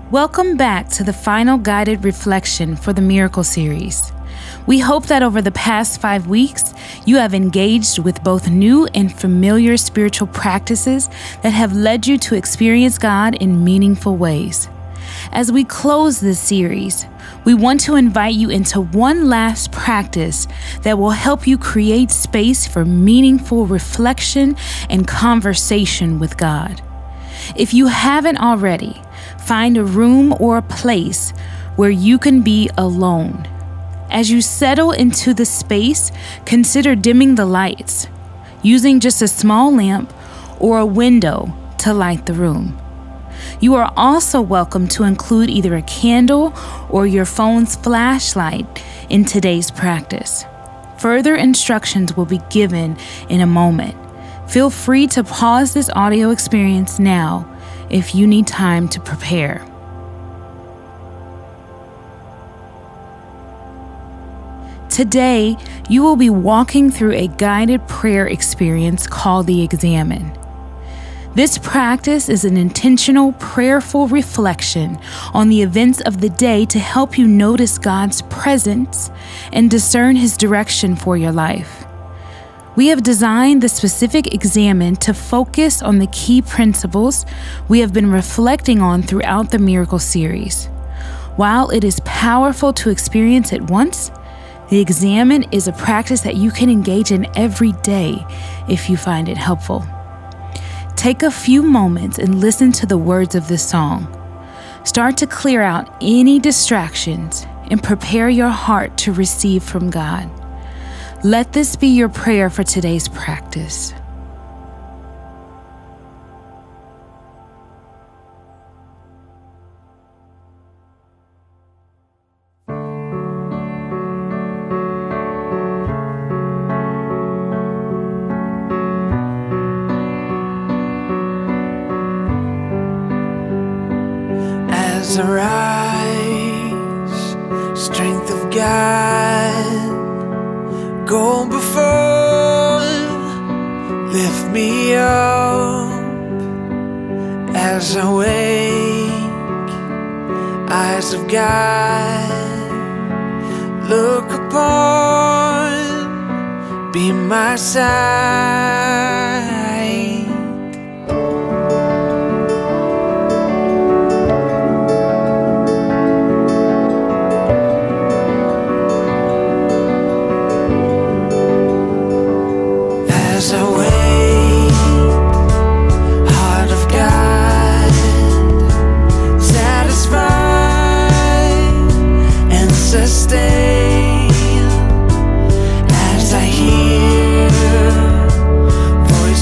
Welcome back to the final guided reflection for the Miracle Series. We hope that over the past 5 weeks, you have engaged with both new and familiar spiritual practices that have led you to experience God in meaningful ways. As we close this series, we want to invite you into one last practice that will help you create space for meaningful reflection and conversation with God. If you haven't already, find a room or a place where you can be alone. As you settle into the space, consider dimming the lights, using just a small lamp or a window to light the room. You are also welcome to include either a candle or your phone's flashlight in today's practice. Further instructions will be given in a moment. Feel free to pause this audio experience now if you need time to prepare. Today, you will be walking through a guided prayer experience called the Examen. This practice is an intentional, prayerful reflection on the events of the day to help you notice God's presence and discern His direction for your life. We have designed the specific Examen to focus on the key principles we have been reflecting on throughout the Miracle Series. While it is powerful to experience it once, the Examen is a practice that you can engage in every day if you find it helpful. Take a few moments and listen to the words of this song. Start to clear out any distractions and prepare your heart to receive from God. Let this be your prayer for today's practice. As I rise, strength of God, go before, lift me up. As I wake, eyes of God, look upon, be my sight. As I wait, heart of God, satisfied and sustain. As I hear voice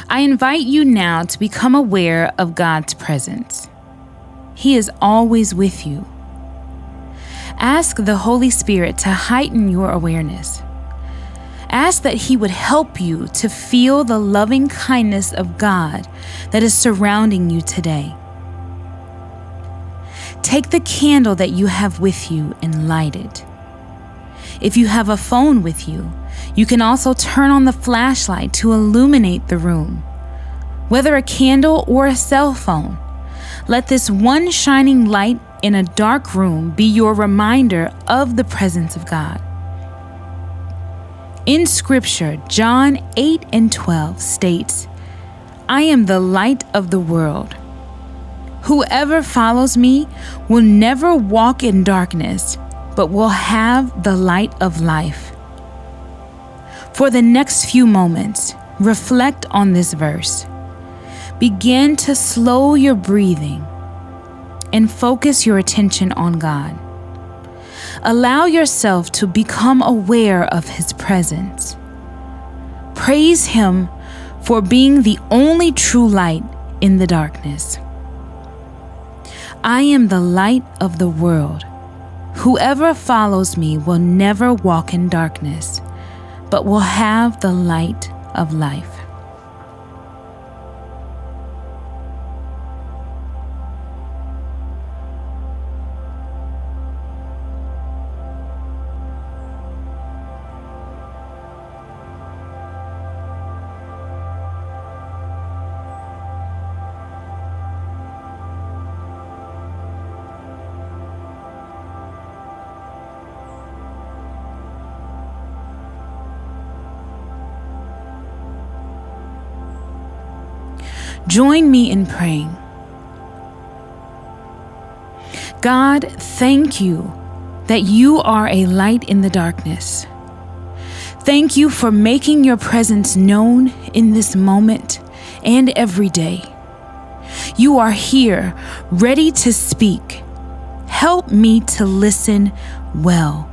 I invite you now to become aware of God's presence. He is always with you. Ask the Holy Spirit to heighten your awareness. Ask that He would help you to feel the loving kindness of God that is surrounding you today. Take the candle that you have with you and light it. If you have a phone with you, you can also turn on the flashlight to illuminate the room. Whether a candle or a cell phone, let this one shining light in a dark room be your reminder of the presence of God. In Scripture, John 8:12 states, "I am the light of the world. Whoever follows me will never walk in darkness, but will have the light of life." For the next few moments, reflect on this verse. Begin to slow your breathing and focus your attention on God. Allow yourself to become aware of His presence. Praise Him for being the only true light in the darkness. I am the light of the world. Whoever follows me will never walk in darkness, but will have the light of life. Join me in praying. God, thank you that you are a light in the darkness. Thank you for making your presence known in this moment and every day. You are here, ready to speak. Help me to listen well.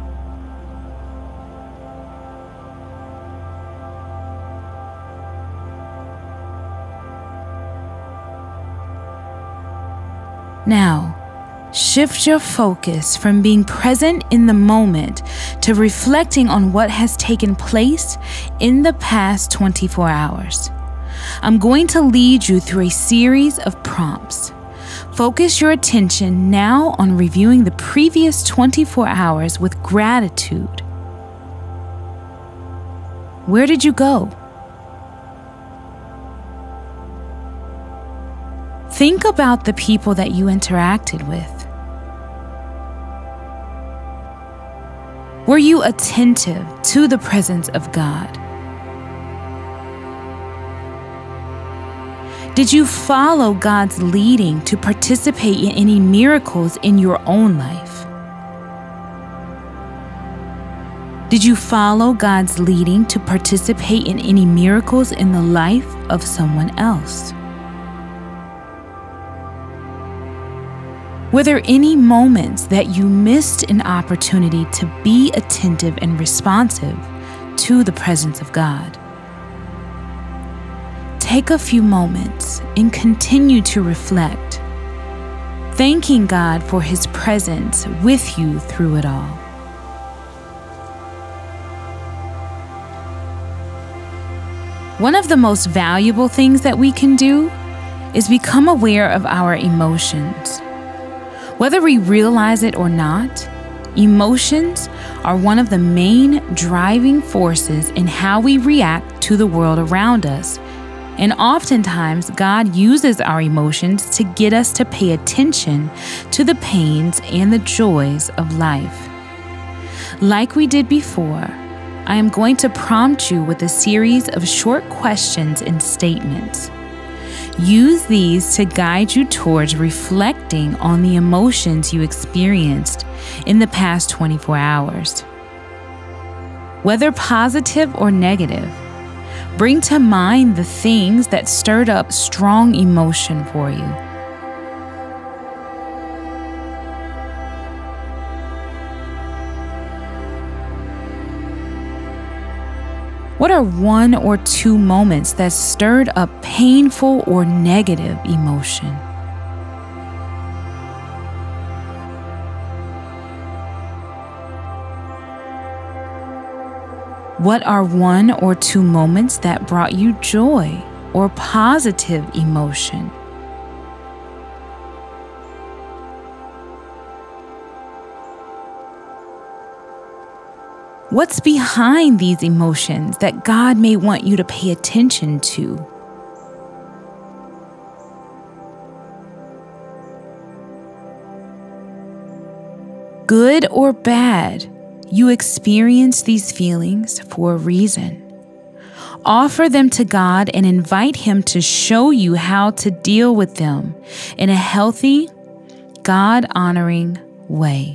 Now, shift your focus from being present in the moment to reflecting on what has taken place in the past 24 hours. I'm going to lead you through a series of prompts. Focus your attention now on reviewing the previous 24 hours with gratitude. Where did you go? Think about the people that you interacted with. Were you attentive to the presence of God? Did you follow God's leading to participate in any miracles in your own life? Did you follow God's leading to participate in any miracles in the life of someone else? Were there any moments that you missed an opportunity to be attentive and responsive to the presence of God? Take a few moments and continue to reflect, thanking God for His presence with you through it all. One of the most valuable things that we can do is become aware of our emotions. Whether we realize it or not, emotions are one of the main driving forces in how we react to the world around us. And oftentimes, God uses our emotions to get us to pay attention to the pains and the joys of life. Like we did before, I am going to prompt you with a series of short questions and statements. Use these to guide you towards reflecting on the emotions you experienced in the past 24 hours. Whether positive or negative, bring to mind the things that stirred up strong emotion for you. What are one or two moments that stirred up painful or negative emotion? What are one or two moments that brought you joy or positive emotion? What's behind these emotions that God may want you to pay attention to? Good or bad, you experience these feelings for a reason. Offer them to God and invite Him to show you how to deal with them in a healthy, God-honoring way.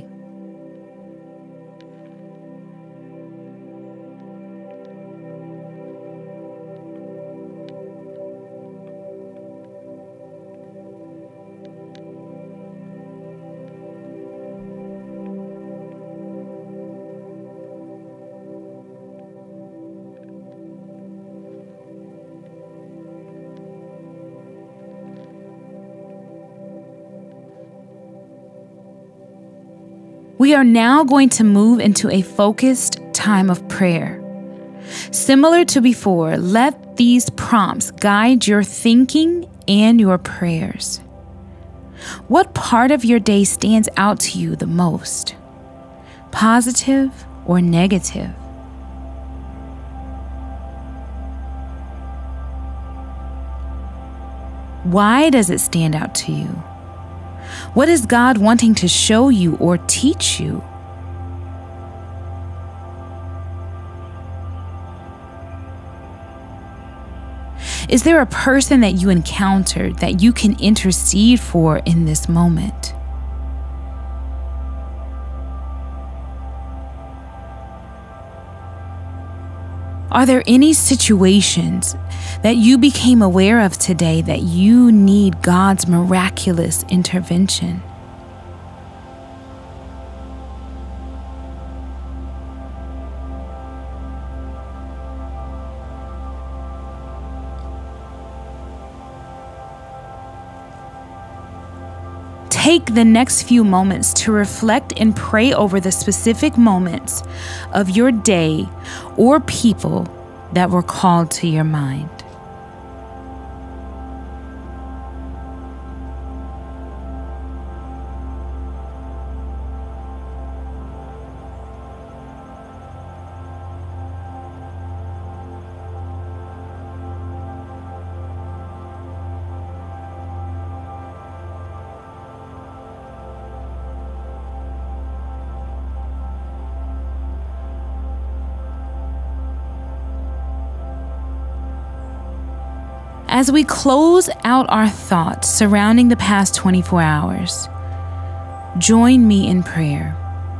We are now going to move into a focused time of prayer. Similar to before, let these prompts guide your thinking and your prayers. What part of your day stands out to you the most? Positive or negative? Why does it stand out to you? What is God wanting to show you or teach you? Is there a person that you encountered that you can intercede for in this moment? Are there any situations that you became aware of today that you need God's miraculous intervention? Take the next few moments to reflect and pray over the specific moments of your day or people that were called to your mind. As we close out our thoughts surrounding the past 24 hours, join me in prayer.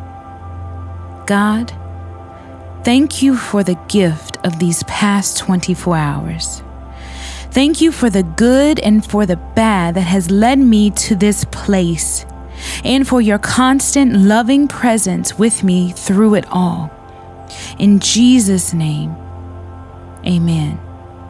God, thank you for the gift of these past 24 hours. Thank you for the good and for the bad that has led me to this place, and for your constant loving presence with me through it all. In Jesus' name, amen.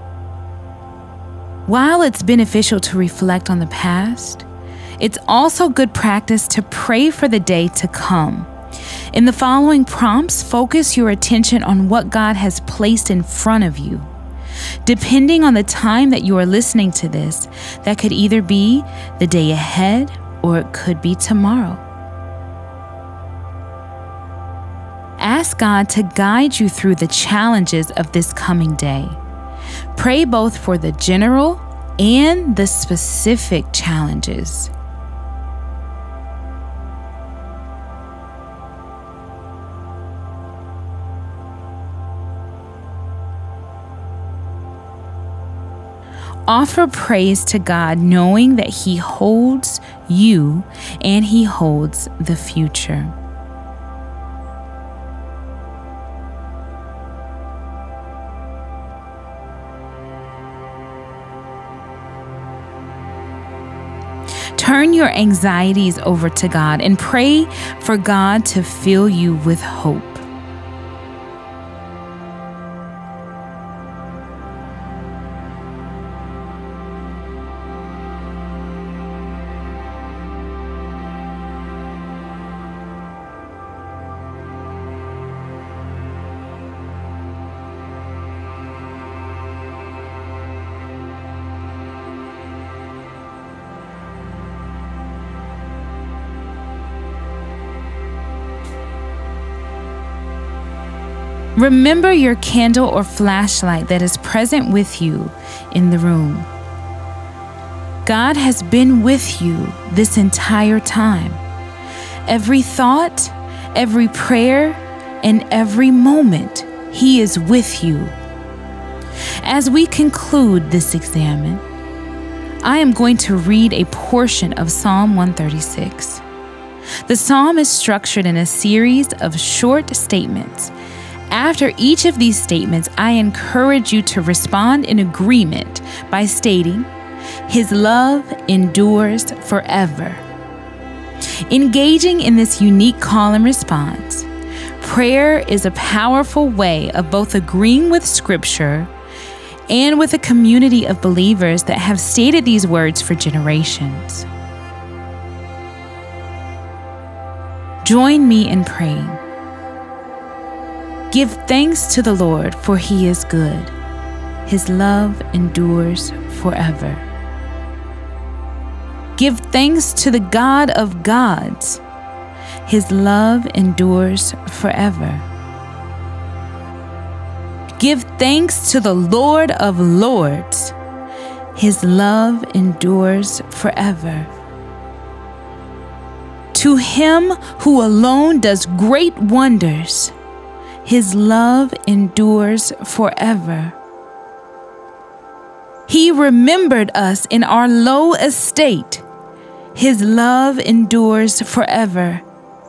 While it's beneficial to reflect on the past, it's also good practice to pray for the day to come. In the following prompts, focus your attention on what God has placed in front of you. Depending on the time that you are listening to this, that could either be the day ahead or it could be tomorrow. Ask God to guide you through the challenges of this coming day. Pray both for the general and the specific challenges. Offer praise to God, knowing that He holds you and He holds the future. Turn your anxieties over to God and pray for God to fill you with hope. Remember your candle or flashlight that is present with you in the room. God has been with you this entire time. Every thought, every prayer, and every moment, He is with you. As we conclude this examen, I am going to read a portion of Psalm 136. The psalm is structured in a series of short statements. After each of these statements, I encourage you to respond in agreement by stating, "His love endures forever." Engaging in this unique call and response, prayer is a powerful way of both agreeing with Scripture and with a community of believers that have stated these words for generations. Join me in praying. Give thanks to the Lord, for He is good. His love endures forever. Give thanks to the God of gods. His love endures forever. Give thanks to the Lord of lords. His love endures forever. To Him who alone does great wonders, His love endures forever. He remembered us in our low estate. His love endures forever.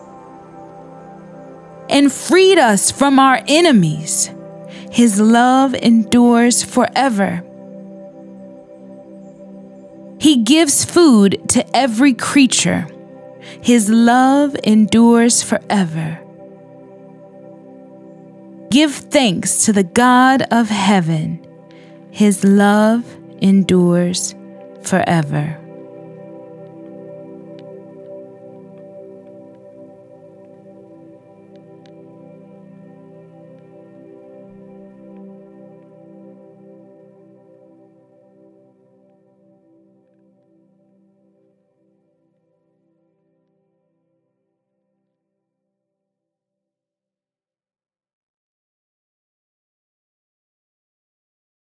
And freed us from our enemies. His love endures forever. He gives food to every creature. His love endures forever. Give thanks to the God of heaven. His love endures forever.